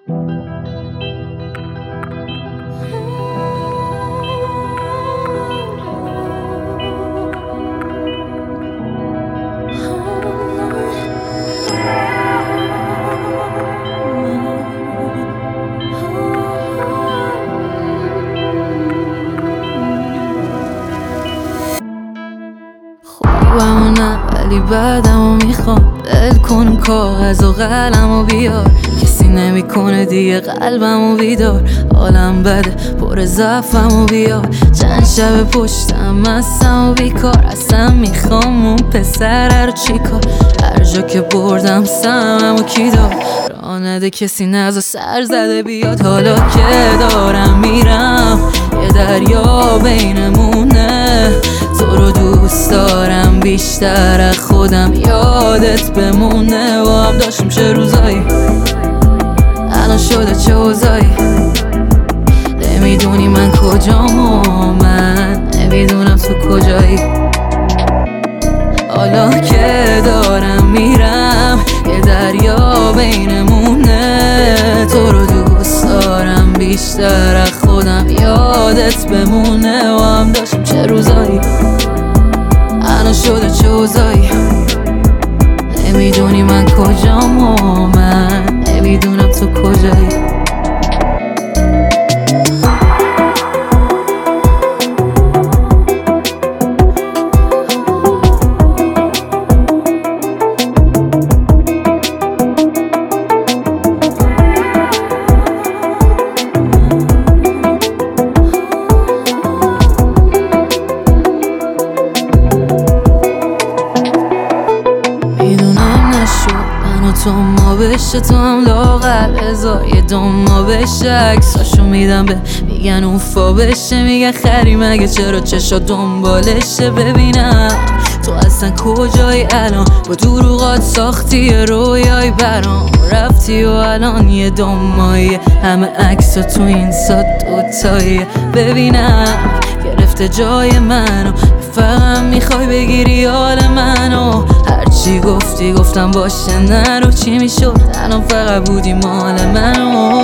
خوبمو نه ولی بعدمو میخوام. ول کن کاغذ و قلمو بیار، کسی نمیکنه دیگه قلبمو بیدار. حالم بده پر ضعفمو بیار، چند شب پشتم مستم و بیکار. اصلا میخوام اون پسر رو چیکار؟ هر جا که بردم سممو کی دار؟ راه نده کسی نزا سر زده بیاد. حالا که دارم میرم یه دریا بینمونه، تو رو دوست دارم بیشتر از خودم، یادت بمونه. و هم داشتیم چه روزایی، الان شده چه اوضاعی. نمیدونی من کجام و من نمیدونم تو کجایی. حالا که دارم میرم یه دریا بینمونه، تو رو دوست دارم بیشتر از خودم، یادت بمونه. و هم داشتیم چه روزایی، الان شده چه اوضاعی. نمیدونی من کجام و من نمیدونم تو کجایی. تو ما بشه، تو هم لاغر بذار یه ما بشه. عکساشو میدم به میگن اوفا بشه، میگن خری مگه چرا چشا دنبالشه. ببینم تو اصلا کجایی الان، با دروغات ساختی یه رویایی برام. رفتی و الان یه ماهیه، همه عکسا تو این سات دوتاییه. ببینم گرفته جای منو، فقط میخوای بگیری حال منو. هرچی گفتی گفتم باشه نرو، چی میشد الان فقط بودی مال منو.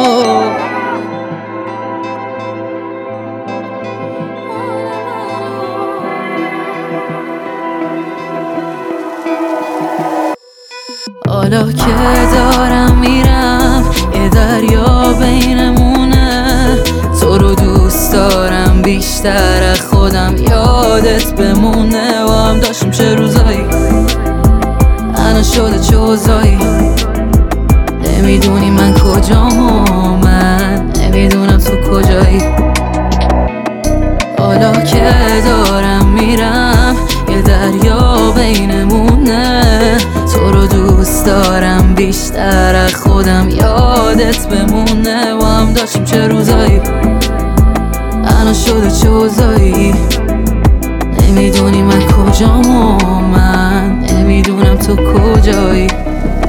حالا که دارم میرم یه دریا بینمونه، تو رو دوست دارم بیشتر از خودم، یادت بمونه. و هم داشتیم چه روزایی، الان شده چه اوضاعی. نمیدونی من کجام و من نمیدونم تو کجایی. حالا که دارم میرم یه دریا بینمونه، تو رو دوست دارم بیشتر از خودم، یادت بمونه. و هم داشتیم چه روزایی، الان شده چه اوضاعی. نمیدونی من کجام و من نمیدونم تو کجایی.